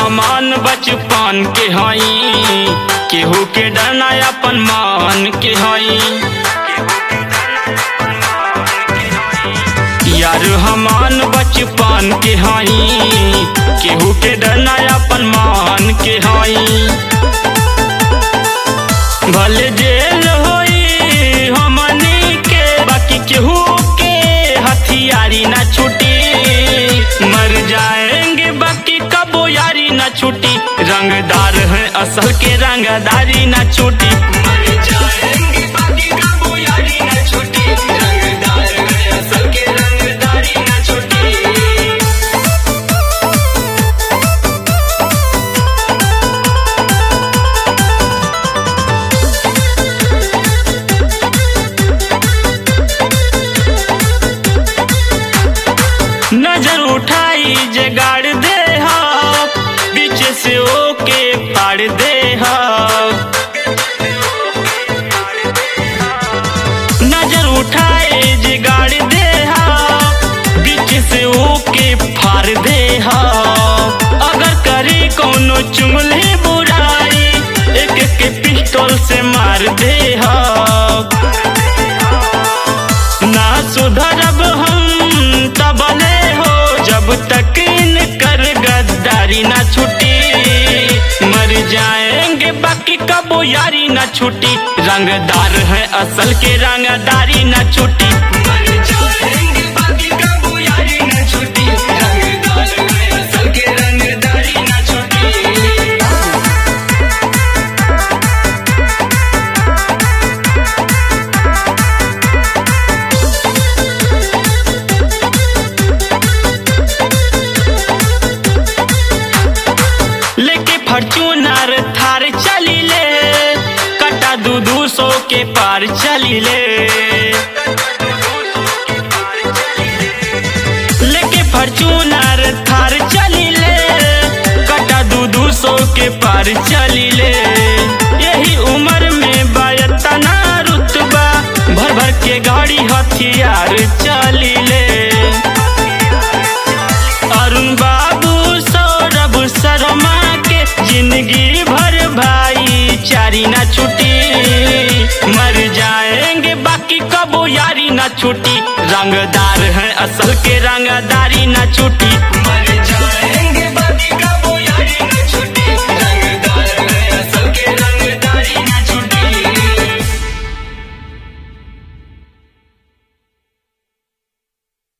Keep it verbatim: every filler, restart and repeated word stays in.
हमान बचपन के हई, केहू के डरना अपन मान के हई। यार हमान बचपन के हई, केहू के डरना अपन मान के हई। भले जेल होई हमनी के, बाकी केहू के हथियारी ना छूटी। मर जाएंगे बाकी कबो यारी ना छूटी, रंगदार है असल के रंगदारी ना छूटी। मर जाएंगे बाकी कबो यारी ना छूटी, रंगदार है असल के रंगदारी ना छूटी। नजर उठाई जे गाड़ दे हा, बीच से ओके फाड़ दे हा। नजर उठाई जे गाड़ दे हा, बीच से ओके फाड़ दे हा। अगर करी कोनो चुगली बुराई, एक एक पिस्टल से मार दे हा। ना सुधरब हम तबले हो, जब तक इनकर गद्दारी ना छूटी। मर जाएंगे बाकी कबो यारी ना छूटी, रंगदार है असल के रंगदारी ना छूटी। मर जाएंगे बाकी कबो यारी ना छूटी, रंगदार है असल के रंगदारी ना छूटी। लेके फॉर्च्यूनर थार चली ले, कटा दू दू सौ के पार चली ले। लेके फॉर्च्यूनर थार चली ले, कटा दू दू सौ के पार चली ले। यही उम्र में बायतना रुतबा, भर भर के गाड़ी हथियार चली ले। अरुण बाबू सौरभ शर्मा के जिंदगी भर भाईचारी ना छूटी। मर जाएंगे बाकी कबो यारी ना छूटी, रंगदार है असल के रंगदारी ना छूटी।